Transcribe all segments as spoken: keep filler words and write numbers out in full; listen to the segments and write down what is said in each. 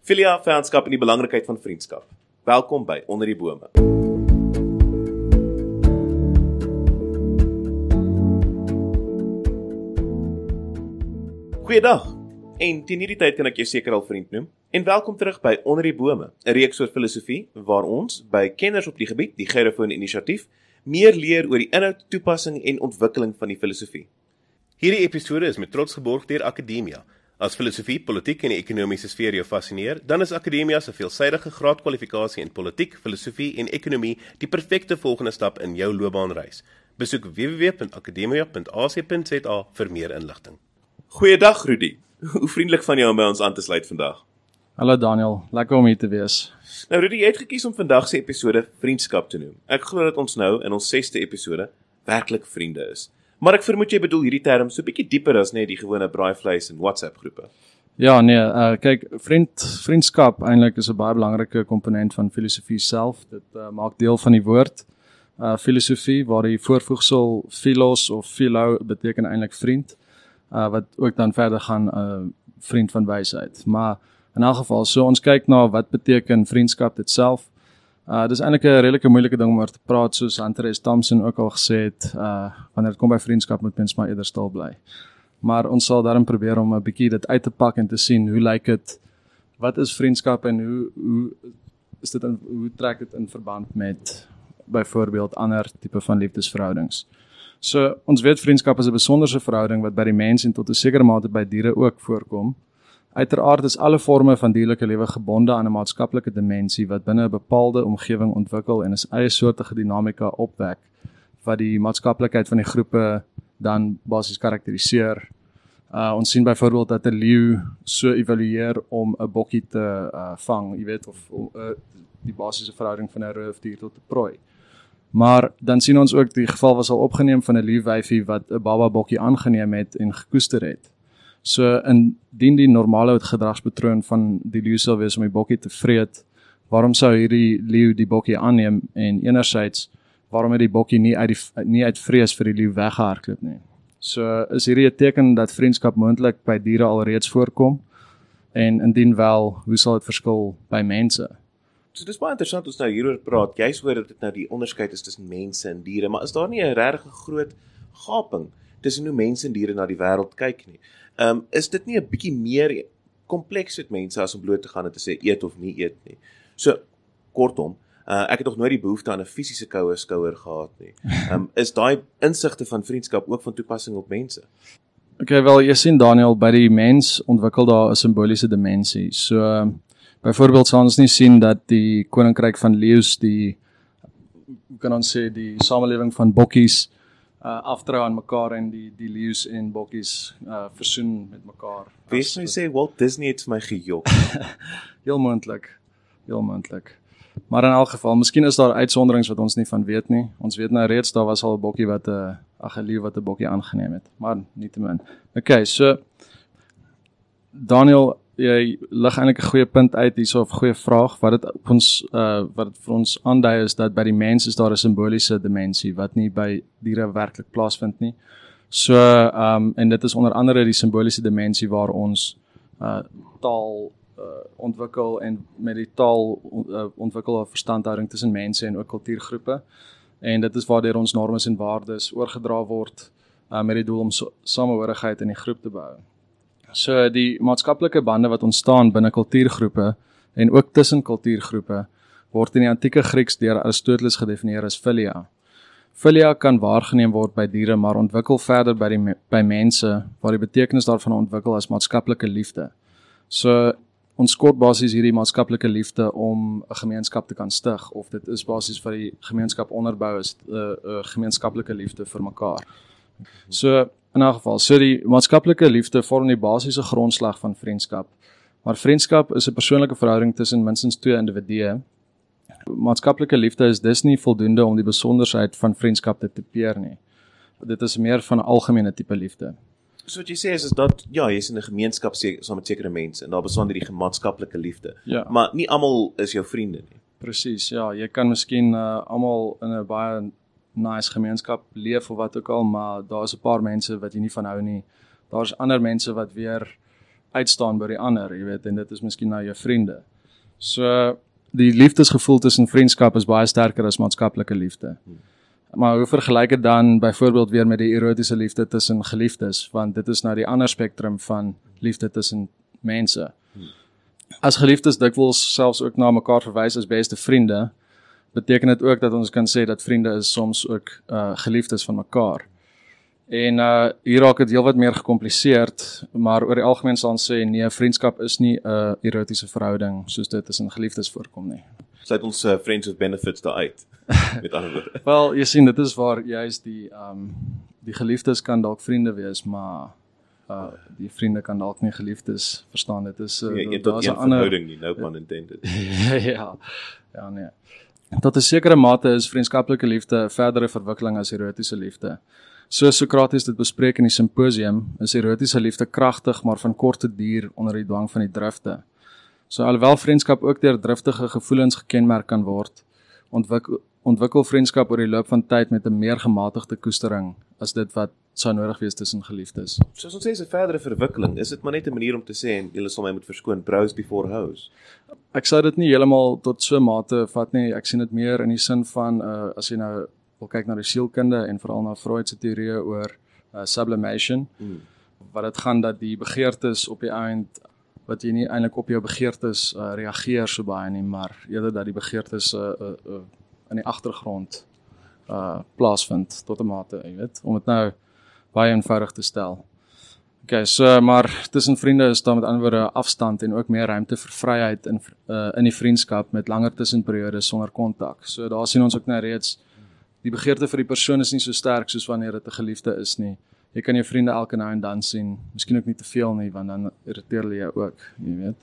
Filia, vyandskap en die belangrikheid van vriendskap. Welkom by Onder die Bome. Goeiedag, en teen hierdie tyd kan ek jou seker al vriend noem, en welkom terug by Onder die Bome, 'n reeks oor filosofie, waar ons, by kenners op die gebied, die Gerefone Inisiatief, meer leer oor die inhoud, toepassing en ontwikkeling van die filosofie. Hierdie episode is met trots geborg deur Akademia. As filosofie, politiek en die ekonomiese sfeer jou fascineer, dan is Akademia se veelsidige graadkwalifikasie in politiek, filosofie en ekonomie die perfekte volgende stap in jou loopbaanreis. Besoek w w w punt akademia punt a c punt z a vir meer inligting. Goeiedag Rudy, hoe vriendelik van jou om by ons aan te sluit vandag. Hallo Daniel, lekker om hier te wees. Nou Rudy, jy het gekies om vandag se episode vriendskap te noem. Ek glo dat ons nou in ons sesde episode werklik vriende is. Maar ek vermoed jy bedoel hierdie term so 'n bietjie dieper as net die gewone braaivleis en WhatsApp groepe. Ja, nee, uh, kyk, vriend, vriendskap eintlik is 'n baie belangrike komponent van filosofie self. Dit uh, maak deel van die woord uh, filosofie, waar die voorvoegsel philos of philo beteken eintlik vriend, uh, wat ook dan verder gaan uh, vriend van wysheid. Maar in elk geval, so ons kyk na wat beteken vriendskap dit self. Uh, dis eintlik 'n redelike moeilike ding om oor te praat, soos Hunter S. Thompson ook al gesê het, uh, wanneer dit kom by vriendskap moet mens maar eerder stil bly. Maar ons sal daarom probeer om 'n bietjie dit uit te pak en te sien, hoe lyk dit, wat is vriendskap en hoe, hoe, is dit in, hoe trek dit in verband met byvoorbeeld ander tipe van liefdesverhoudings. So, ons weet vriendskap is 'n besonderse verhouding wat by die mens en tot 'n sekere mate by diere ook voorkom. Uiteraard is alle vorme van dierlike lewe gebonde aan 'n maatskaplike dimensie wat binne 'n bepaalde omgewing ontwikkel en 'n eie soortige dinamika opwek wat die maatskaplikheid van die groepe dan basies karakteriseer. Uh, ons sien byvoorbeeld dat 'n leeu so evalueer om 'n bokkie te uh, vang, jy weet, of uh, die basiese verhouding van 'n roofdier tot 'n prooi. Maar dan sien ons ook die geval was al opgeneem van 'n leeuwyfie wat 'n baba bokkie aangeneem het en gekoester het. So indien die normale gedragspatroon van die leeu sal wees om die bokkie te vreet, waarom sou hierdie leeu die bokkie aanneem en enerzijds, waarom het die bokkie nie uit, die, nie uit vrees vir die leeu weggehardloop nie? So is hierdie 'n teken dat vriendskap moontlik by diere alreeds voorkom, en indien wel, hoe sal dit verskil by mense? So dis baie interessant ons nou hieroor praat, juist hoor dat dit nou die onderskeid is tussen mense en diere, maar is daar nie 'n regtig groot gaping tussen hoe mense en diere na die wêreld kyk nie? Um, is dit nie 'n bietjie meer kompleks met mense as om bloot te gaan en te sê eet of nie eet nie? So, kortom, uh, ek het nog nooit die behoefte aan 'n fisiese koue skouer gehad nie. Um, is daai insigte van vriendskap ook van toepassing op mense? Okay, wel, jy sien Daniel, by die mens ontwikkel daar 'n simboliese dimensie. So, uh, byvoorbeeld sal ons nie sien dat die koninkryk van leeu's, die, hoe kan ons sê, die samelewing van bokkies, Uh, aftrou aan mekaar en die, die leeu's en bokkies uh, versoen met mekaar. Wees my sê, Walt Disney het vir my gejok. Heel moontlik, heel moontlik. Maar in elk geval, miskien is daar uitsonderings wat ons nie van weet nie. Ons weet nou reeds, daar was al 'n bokkie wat 'n uh, ag 'n leeu wat 'n bokkie aangeneem het, maar nietemin. Okay, so Daniel, jy lig eintlik 'n goeie punt uit hierso, of 'n goeie vraag. Wat dit op ons uh, wat dit vir ons aandui is dat by die mens is daar 'n simboliese dimensie wat nie by diere werklik plaasvind nie. So um en dit is onder andere die simboliese dimensie waar ons uh, taal uh, ontwikkel en met die taal uh, ontwikkel 'n verstandhouding tussen mense en ook kultuurgroepe. En dit is waardeur ons normes en waardes oorgedra word uh, met die doel om so, samehorigheid in die groep te bou. So die maatskaplike bande wat ontstaan binne kultuurgroepe en ook tussen kultuurgroepe word in die antieke Grieks deur Aristoteles gedefinieer as philia. Philia kan waargeneem word by diere, maar ontwikkel verder by, die, by mense, waar die betekenis daarvan ontwikkel as maatskaplike liefde. So ons kort basies hierdie maatskaplike liefde om 'n gemeenskap te kan stig, of dit is basies wat die gemeenskap onderbou is 'n uh, uh, gemeenskaplike liefde vir mekaar. So in 'n geval, so die maatskaplike liefde vorm die basiese grondslag van vriendskap. Maar vriendskap is 'n persoonlike verhouding tussen minstens twee individue. Maatskaplike liefde is dus nie voldoende om die besonderheid van vriendskap te typeer nie. Dit is meer van 'n algemene tipe liefde. So wat jy sê is, is dat, ja, jy is in 'n gemeenskap saam met sekere mense, en daar bestaan hierdie maatskaplike liefde. Ja. Maar nie almal is jou vriende nie. Presies, ja. Jy kan miskien uh, almal in 'n baie nice gemeenskap leef of wat ook al, maar daar is 'n paar mense wat jy nie van hou nie. Daar's ander mense wat weer uitstaan by die ander, jy weet, en dit is miskien nou jou vriende. So, die liefdesgevoel tussen vriendskap is baie sterker as maatskaplike liefde. Hmm. Maar hoe vergelyk dit dan byvoorbeeld weer met die erotiese liefde tussen geliefdes, want dit is nou die ander spektrum van liefde tussen mense. Hmm. As geliefdes dikwels selfs ook na mekaar verwys as beste vriende, beteken dit ook dat ons kan sê dat vriende is soms ook uh, geliefdes van mekaar. En uh, hier raak het heel wat meer gecompliseerd, maar oor die algemeen sal ons sê, nee, vriendskap is nie 'n uh, erotiese verhouding, soos dit tussen geliefdes voorkom nie. Sluit ons uh, friends with benefits daar uit, met ander woorde. Wel, jy sien, dit is waar juist die, um, die geliefdes kan dalk vriende wees, maar uh, die vriende kan dalk nie geliefdes verstaan, dit is... Uh, ja, een tot een verhouding nie, no pun intended. ja, ja, nee. Tot 'n sekere mate is vriendskaplike liefde 'n verdere verwikkeling as erotiese liefde. So Sokrates dit bespreek in die simposium, is erotiese liefde kragtig, maar van korte duur onder die dwang van die drifte. So alhoewel vriendskap ook deur driftige gevoelens gekenmerk kan word, ontwikkel, ontwikkel vriendskap oor die loop van tyd met 'n meer gematigde koestering as dit wat sou nodig wees tussen geliefdes. Soos ons sê, is 'n verdere verwikkeling. Is dit maar net 'n manier om te sê, en julle sal my moet verskoon, browse before house? Ek sou dit nie heeltemal tot so mate vat nie. Ek sien dit meer in die sin van, uh, as jy nou wil kyk na die sielkunde en veral na Freud se teorieë oor uh, sublimation, hmm. wat dit gaan dat die begeertes op die eind, wat jy nie eintlik op jou begeertes uh, reageer so baie nie, maar eerder dat die begeertes uh, uh, uh, in die agtergrond uh, plaasvind tot 'n mate, jy weet, om dit nou baie eenvoudig te stel. Okay, so, maar tussen vriende is daar met ander woorde afstand en ook meer ruimte vir vryheid in, uh, in die vriendskap met langer tussenperiodes sonder kontak. So daar sien ons ook nou reeds, die begeerte vir die persoon is nie so sterk soos wanneer dit 'n geliefde is nie. Jy kan jou vriende elke nou en dan sien, miskien ook nie te veel nie, want dan irriteer hulle jou ook, jy weet.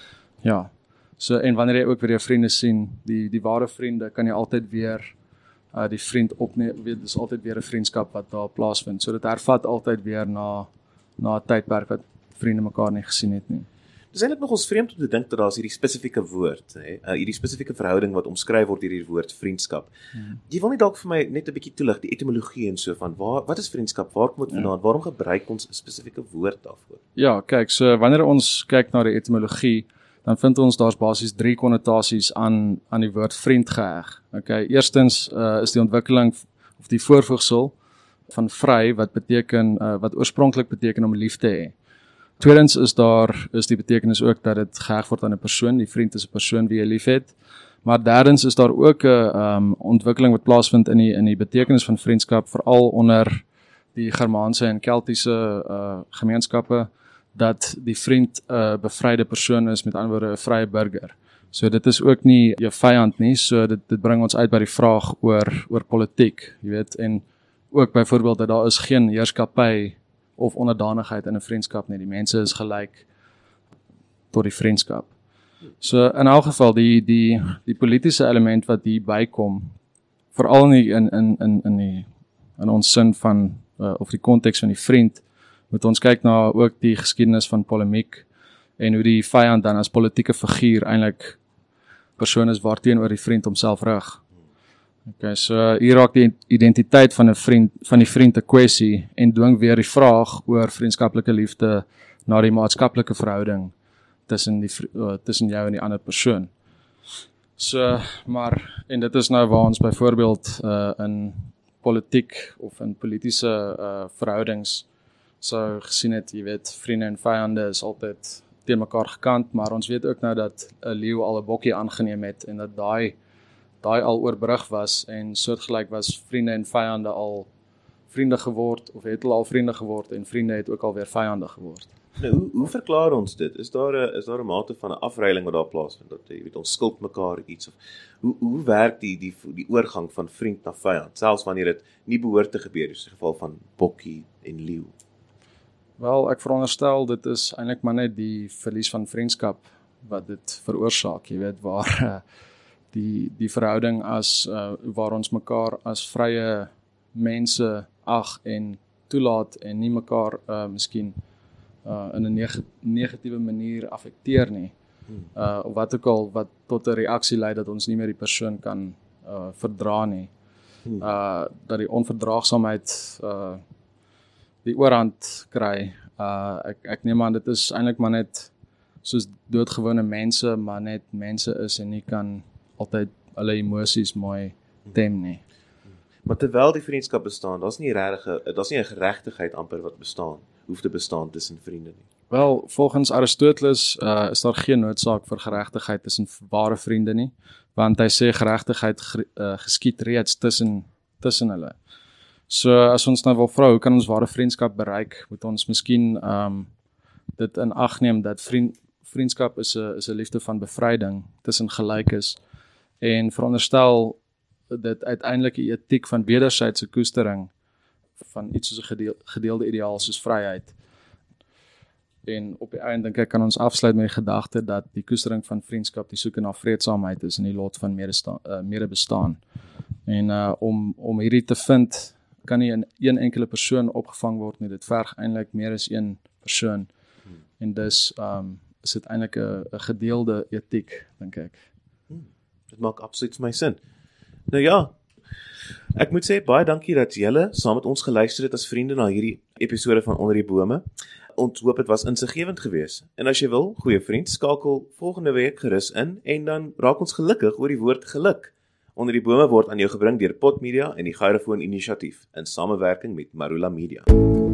Ja, so en wanneer jy ook weer jou vriende sien, die, die ware vriende, kan jy altyd weer uh, die vriend opneem, weet, dis altyd weer 'n vriendskap wat daar plaasvind. So dit hervat altyd weer na na 'n tydperk wat vriende mekaar nie gesien het nie. Dis eintlik nog ons vreemd om te dink dat daar is hierdie spesifieke woord, hè, uh, hierdie spesifieke verhouding wat omskryf word deur hierdie woord vriendskap. Hmm. Jy wil nie dalk vir my net 'n bietjie toelig die etimologie en so van waar wat is vriendskap? Waar kom dit vandaan? Ja. Waarom gebruik ons 'n spesifieke woord daarvoor? Ja, kyk, so wanneer ons kyk na die etimologie, dan vind ons daar's basies drie konnotasies aan aan die woord vriend geheg. Okay, eerstens uh, is die ontwikkeling of die voorvoegsel van vry wat beteken uh, wat oorspronklik beteken om lief te hê. Tweedens is daar is die betekenis ook dat dit geheg word aan 'n persoon, die vriend is 'n persoon wie jy liefhet. Maar derdens is daar ook 'n um, ontwikkeling wat plaasvind in die in die betekenis van vriendskap, veral onder die Germaanse en Keltiese uh, gemeenskappe, dat die vriend 'n uh, bevryde persoon is, met ander woorde 'n vrye burger. So dit is ook nie jou vyand nie, so dit dit bring ons uit by die vraag oor oor politiek, jy weet, en ook byvoorbeeld dat daar is geen heerskappy of onderdanigheid in 'n vriendskap nie. Die mense is gelyk tot die vriendskap. So in elk geval die die die politiese element wat hier bykom, veral in in in in in die in ons sin van uh, of die konteks van die vriend, moet ons kyk na ook die geskiedenis van polemiek en hoe die vyand dan as politieke figuur eintlik persoon is waarteenoor die vriend homself rig. Okay, so hier raak die identiteit van 'n vriend van die vriend 'n kwessie en dwing weer die vraag oor vriendskaplike liefde na die maatskaplike verhouding tussen die uh, tussen jou en die ander persoon. So, maar en dit is nou waar ons byvoorbeeld uh, in politiek of in politiese uh, verhoudings sou gesien het, jy weet, vriende en vyande is altyd teen mekaar gekant, maar ons weet ook nou dat 'n leeu al 'n bokkie aangeneem het en dat daai daai al oorbrug was en soortgelyk was vriende en vyande al vriende geword of het hulle al vriende geword en vriende het ook al weer vyande geword. Nou, hoe, hoe verklaar ons dit? Is daar 'n is daar 'n mate van 'n afreiling wat daar plaasvind dat jy weet ons skuld mekaar iets of hoe hoe werk die die die oorgang van vriend na vyand selfs wanneer dit nie behoort te gebeur soos in die geval van bokkie en leeu? Wel, ek veronderstel dit is eintlik maar net die verlies van vriendskap wat dit veroorsaak, jy weet, waar die die verhouding as uh, waar ons mekaar as vrye mense ag en toelaat en nie mekaar uh, miskien uh, in 'n neg negatiewe manier affekteer nie. Uh, of wat ook al wat tot 'n reaksie lei dat ons nie meer die persoon kan uh, verdra nie. Uh, dat die onverdraagsaamheid uh, die oorhand kry Uh ek ek neem aan dit is eintlik maar net soos doodgewone mense, maar net mense is en nie kan altyd hulle emosies mooi tem nie. Maar terwyl die vriendskap bestaan, daar's nie regtig, daar's nie 'n geregtigheid amper wat bestaan, hoef te bestaan tussen vriende nie. Wel, volgens Aristoteles uh, is daar geen noodsaak vir geregtigheid tussen ware vriende nie, want hy sê geregtigheid uh, geskied reeds tussen tussen hulle. So as ons nou wil vra, hoe kan ons ware vriendskap bereik, moet ons miskien um, dit in ag neem dat vriend, vriendskap is 'n is 'n liefde van bevryding tussen gelykes en veronderstel dit uiteindelik 'n etiek van wederwysige koestering van iets soos 'n gedeel, gedeelde ideaal soos vryheid. En op die einde dink ek kan ons afsluit met die gedagte dat die koestering van vriendskap die soeke na vreedsaamheid is en die lot van medestaan, uh, medebestaan. En uh, om om hierdie te vind, kan nie in een enkele persoon opgevang word nie. Dit verg eintlik meer as een persoon. Hmm. En dus um, is dit eintlik 'n 'n gedeelde etiek, dink ek. Hmm. Dit maak absoluut my sin. Nou ja, ek moet sê baie dankie dat julle saam met ons geluister het as vriende na hierdie episode van Onder die Bome. Ons hoop dit was insiggewend geweest. En as jy wil, goeie vriend, skakel volgende week gerus in en dan raak ons gelukkig oor die woord geluk. Onder die Bome word aan jou gebring deur Pot Media en die Gyrofoon Inisiatief in samewerking met Marula Media.